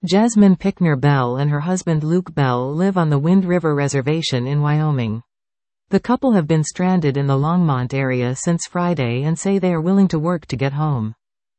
Jasmine Pickner Bell and her husband Luke Bell live on the Wind River Reservation in Wyoming. The couple have been stranded in the Longmont area since Friday and say they are willing to work to get home.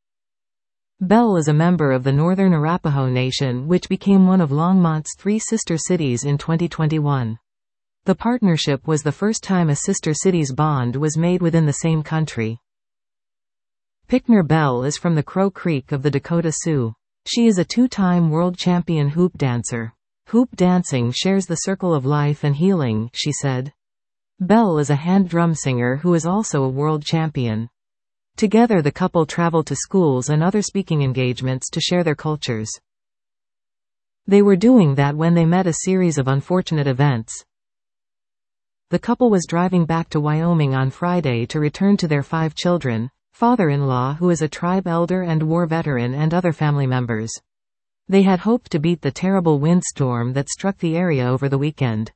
Bell is a member of the Northern Arapaho Nation, which became one of Longmont's 3 sister cities in 2021. The partnership was the first time a sister city's bond was made within the same country. Pickner Bell is from the Crow Creek of the Dakota Sioux. She is a 2-time world champion hoop dancer. Hoop dancing shares the circle of life and healing, she said. Bell is a hand drum singer who is also a world champion. Together the couple travel to schools and other speaking engagements to share their cultures. They were doing that when they met a series of unfortunate events. The couple was driving back to Wyoming on Friday to return to their 5 children, father-in-law who is a tribe elder and war veteran, and other family members. They had hoped to beat the terrible windstorm that struck the area over the weekend.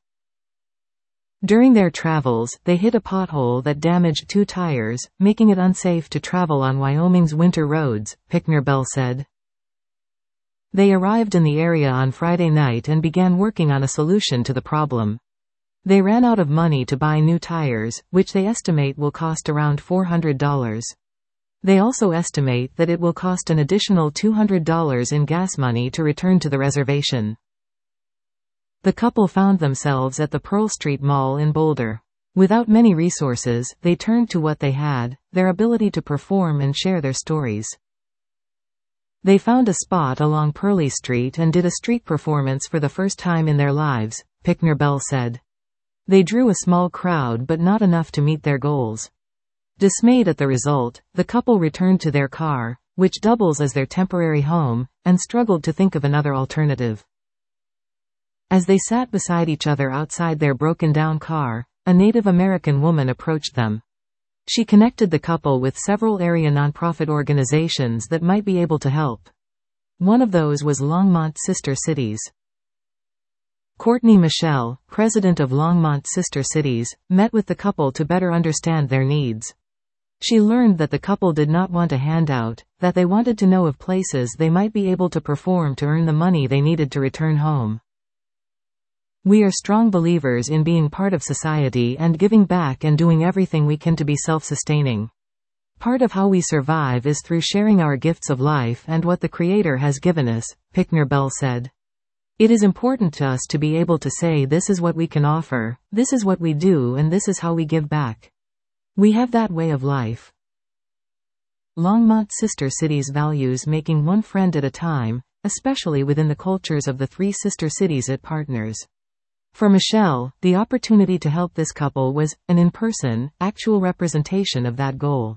During their travels, they hit a pothole that damaged 2 tires, making it unsafe to travel on Wyoming's winter roads, Pickner Bell said. They arrived in the area on Friday night and began working on a solution to the problem. They ran out of money to buy new tires, which they estimate will cost around $400. They also estimate that it will cost an additional $200 in gas money to return to the reservation. The couple found themselves at the Pearl Street Mall in Boulder. Without many resources, they turned to what they had, their ability to perform and share their stories. They found a spot along Pearly Street and did a street performance for the first time in their lives, Pickner Bell said. They drew a small crowd but not enough to meet their goals. Dismayed at the result, the couple returned to their car, which doubles as their temporary home, and struggled to think of another alternative. As they sat beside each other outside their broken-down car, a Native American woman approached them. She connected the couple with several area nonprofit organizations that might be able to help. One of those was Longmont Sister Cities. Courtney Michelle, president of Longmont Sister Cities, met with the couple to better understand their needs. She learned that the couple did not want a handout, that they wanted to know of places they might be able to perform to earn the money they needed to return home. We are strong believers in being part of society and giving back and doing everything we can to be self-sustaining. Part of how we survive is through sharing our gifts of life and what the Creator has given us, Pickner Bell said. It is important to us to be able to say this is what we can offer, this is what we do, and this is how we give back. We have that way of life. Longmont Sister Cities values making one friend at a time, especially within the cultures of the 3 sister cities it partners. For Michelle, the opportunity to help this couple was an in-person, actual representation of that goal.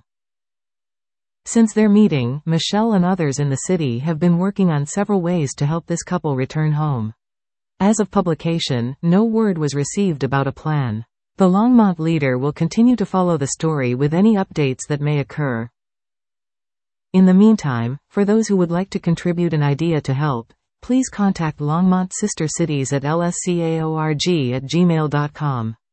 Since their meeting, Michelle and others in the city have been working on several ways to help this couple return home. As of publication, no word was received about a plan. The Longmont leader will continue to follow the story with any updates that may occur. In the meantime, for those who would like to contribute an idea to help, please contact Longmont Sister Cities at lscaorg@gmail.com.